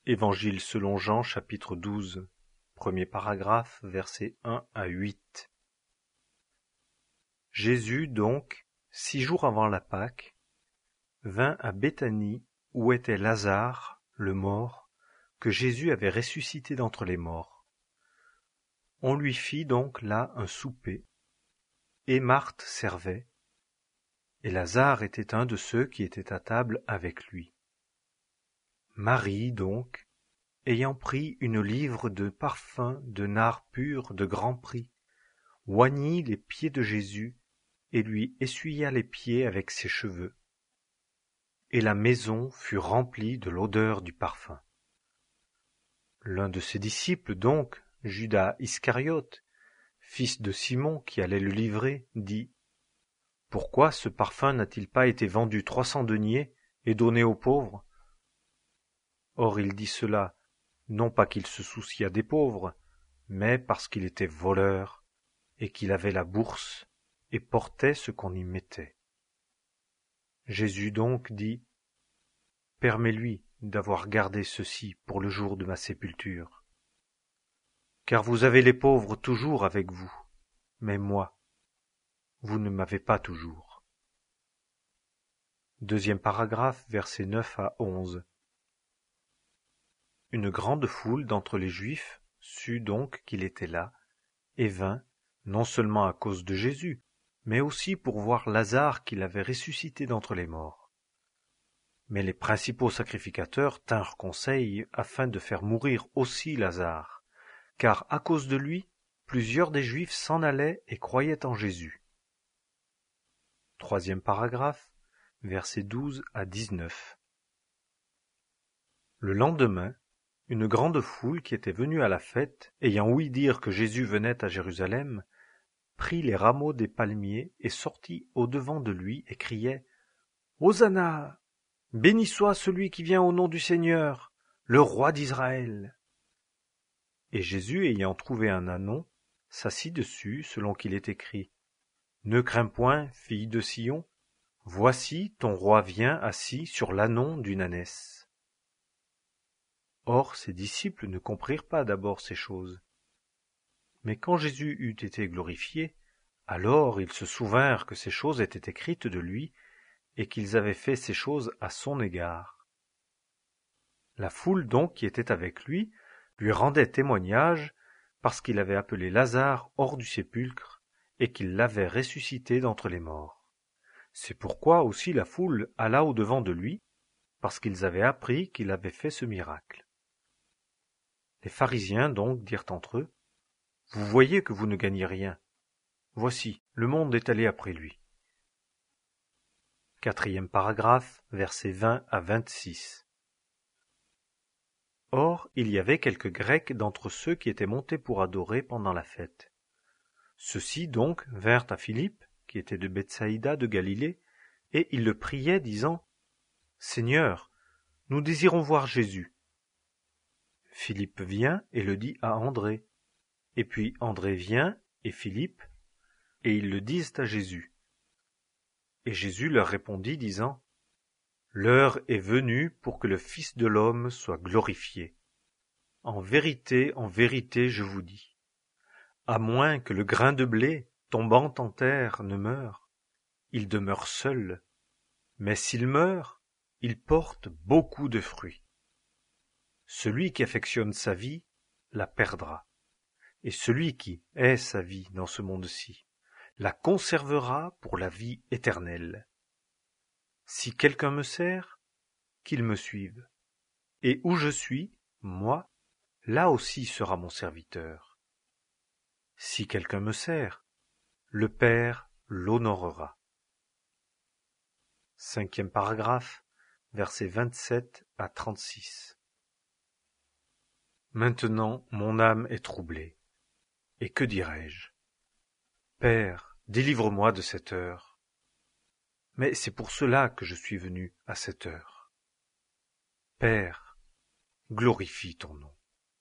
Évangile selon Jean, chapitre 12, premier paragraphe, versets 1 à 8. Jésus donc, 6 jours avant la Pâque, vint à Béthanie, où était Lazare, le mort, que Jésus avait ressuscité d'entre les morts. On lui fit donc là un souper, et Marthe servait, et Lazare était un de ceux qui étaient à table avec lui. Marie donc, ayant pris une livre de parfum de nard pur de grand prix, oignit les pieds de Jésus et lui essuya les pieds avec ses cheveux. Et la maison fut remplie de l'odeur du parfum. L'un de ses disciples donc, Judas Iscariote, fils de Simon qui allait le livrer, dit : « Pourquoi ce parfum n'a-t-il pas été vendu 300 deniers et donné aux pauvres ? » Or il dit cela, non pas qu'il se souciât des pauvres, mais parce qu'il était voleur et qu'il avait la bourse et portait ce qu'on y mettait. Jésus donc dit : « Permets-lui d'avoir gardé ceci pour le jour de ma sépulture. Car vous avez les pauvres toujours avec vous, mais moi, vous ne m'avez pas toujours. » Deuxième paragraphe, versets 9 à 11. Une grande foule d'entre les Juifs sut donc qu'il était là, et vint, non seulement à cause de Jésus, mais aussi pour voir Lazare qu'il avait ressuscité d'entre les morts. Mais les principaux sacrificateurs tinrent conseil afin de faire mourir aussi Lazare, car à cause de lui, plusieurs des Juifs s'en allaient et croyaient en Jésus. Troisième paragraphe, versets 12 à 19. Le lendemain, une grande foule qui était venue à la fête, ayant ouï dire que Jésus venait à Jérusalem, prit les rameaux des palmiers et sortit au-devant de lui et criait : « Hosanna ! Béni soit celui qui vient au nom du Seigneur, le roi d'Israël ! » Et Jésus, ayant trouvé un ânon, s'assit dessus, selon qu'il est écrit : « Ne crains point, fille de Sion, voici ton roi vient assis sur l'ânon d'une ânesse. » Or ses disciples ne comprirent pas d'abord ces choses. Mais quand Jésus eut été glorifié, alors ils se souvinrent que ces choses étaient écrites de lui, et qu'ils avaient fait ces choses à son égard. La foule donc qui était avec lui rendait témoignage, parce qu'il avait appelé Lazare hors du sépulcre, et qu'il l'avait ressuscité d'entre les morts. C'est pourquoi aussi la foule alla au-devant de lui, parce qu'ils avaient appris qu'il avait fait ce miracle. Les pharisiens donc dirent entre eux : « Vous voyez que vous ne gagnez rien. Voici, le monde est allé après lui. » Quatrième paragraphe, versets 20 à 26. Or, il y avait quelques Grecs d'entre ceux qui étaient montés pour adorer pendant la fête. Ceux-ci donc vinrent à Philippe, qui était de Bethsaïda de Galilée, et ils le priaient, disant : « Seigneur, nous désirons voir Jésus. » Philippe vient et le dit à André. Et puis André vient et Philippe, et ils le disent à Jésus. Et Jésus leur répondit, disant : « L'heure est venue pour que le Fils de l'homme soit glorifié. En vérité, je vous dis, à moins que le grain de blé tombant en terre ne meure, il demeure seul, mais s'il meurt, il porte beaucoup de fruits. Celui qui affectionne sa vie la perdra, et celui qui hait sa vie dans ce monde-ci la conservera pour la vie éternelle. Si quelqu'un me sert, qu'il me suive, et où je suis, moi, là aussi sera mon serviteur. Si quelqu'un me sert, le Père l'honorera. » Cinquième paragraphe, versets 27 à 36. Maintenant mon âme est troublée, et que dirai-je ? Père, délivre-moi de cette heure. Mais c'est pour cela que je suis venu à cette heure. Père, glorifie ton nom.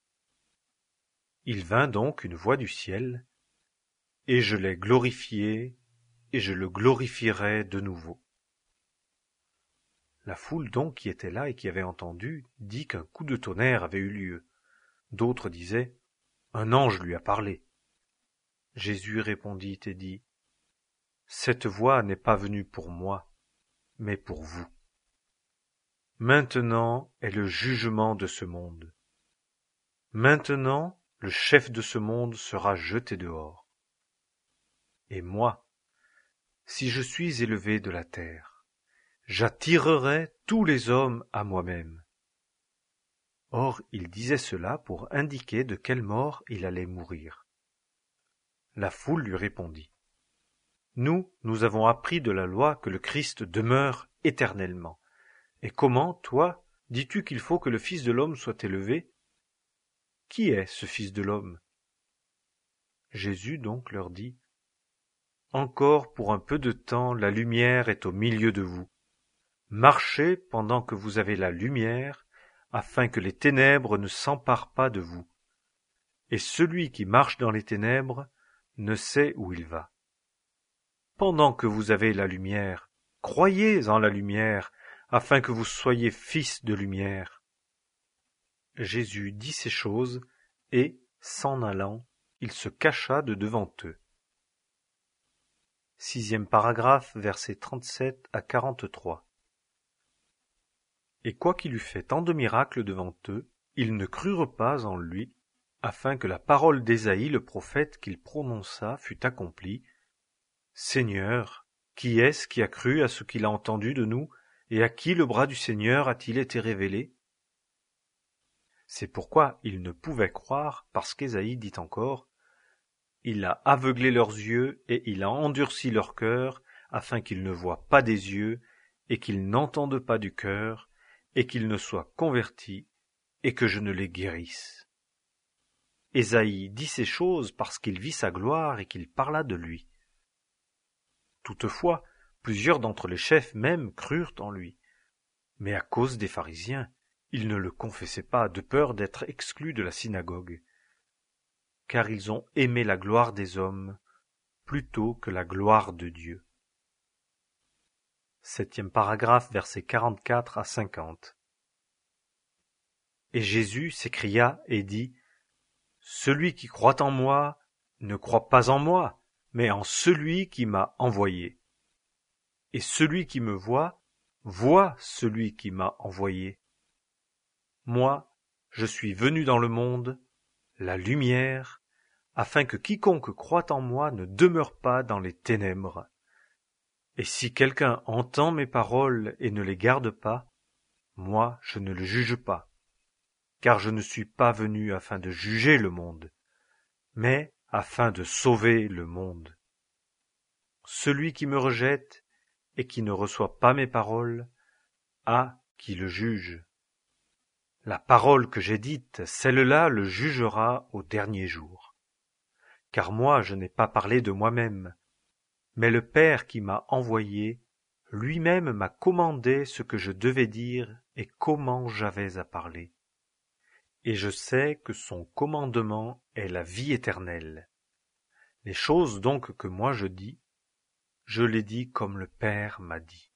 Il vint donc une voix du ciel, et je l'ai glorifié, et je le glorifierai de nouveau. La foule donc qui était là et qui avait entendu dit qu'un coup de tonnerre avait eu lieu. D'autres disaient « Un ange lui a parlé ». Jésus répondit et dit « Cette voix n'est pas venue pour moi, mais pour vous. Maintenant est le jugement de ce monde. Maintenant, le chef de ce monde sera jeté dehors. Et moi, si je suis élevé de la terre, j'attirerai tous les hommes à moi-même. » Or, il disait cela pour indiquer de quelle mort il allait mourir. La foule lui répondit. Nous avons appris de la loi que le Christ demeure éternellement. Et comment, toi, dis-tu qu'il faut que le Fils de l'homme soit élevé? Qui est ce Fils de l'homme? Jésus donc leur dit, encore pour un peu de temps la lumière est au milieu de vous. Marchez pendant que vous avez la lumière, afin que les ténèbres ne s'emparent pas de vous. Et celui qui marche dans les ténèbres ne sait où il va. Pendant que vous avez la lumière, croyez en la lumière, afin que vous soyez fils de lumière. Jésus dit ces choses, et, s'en allant, il se cacha de devant eux. 6e paragraphe, versets 37 à 43. Et quoiqu'il eût fait tant de miracles devant eux, ils ne crurent pas en lui, afin que la parole d'Ésaïe le prophète qu'il prononça fût accomplie. Seigneur, qui est-ce qui a cru à ce qu'il a entendu de nous, et à qui le bras du Seigneur a-t-il été révélé? C'est pourquoi ils ne pouvaient croire, parce qu'Ésaïe dit encore, « Il a aveuglé leurs yeux, et il a endurci leur cœur, afin qu'ils ne voient pas des yeux, et qu'ils n'entendent pas du cœur, et qu'ils ne soient convertis, et que je ne les guérisse. » Ésaïe dit ces choses parce qu'il vit sa gloire et qu'il parla de lui. Toutefois, plusieurs d'entre les chefs même crurent en lui. Mais à cause des pharisiens, ils ne le confessaient pas de peur d'être exclus de la synagogue. Car ils ont aimé la gloire des hommes plutôt que la gloire de Dieu. 7e paragraphe, versets 44 à 50. Et Jésus s'écria et dit, « Celui qui croit en moi ne croit pas en moi, mais en celui qui m'a envoyé. Et celui qui me voit, voit celui qui m'a envoyé. Moi, je suis venu dans le monde, la lumière, afin que quiconque croit en moi ne demeure pas dans les ténèbres. Et si quelqu'un entend mes paroles et ne les garde pas, moi je ne le juge pas, car je ne suis pas venu afin de juger le monde, mais afin de sauver le monde. Celui qui me rejette et qui ne reçoit pas mes paroles a qui le juge. La parole que j'ai dite, celle-là le jugera au dernier jour. Car moi je n'ai pas parlé de moi-même, mais le Père qui m'a envoyé, lui-même m'a commandé ce que je devais dire et comment j'avais à parler. Et je sais que son commandement est la vie éternelle. Les choses donc que moi je dis, je les dis comme le Père m'a dit.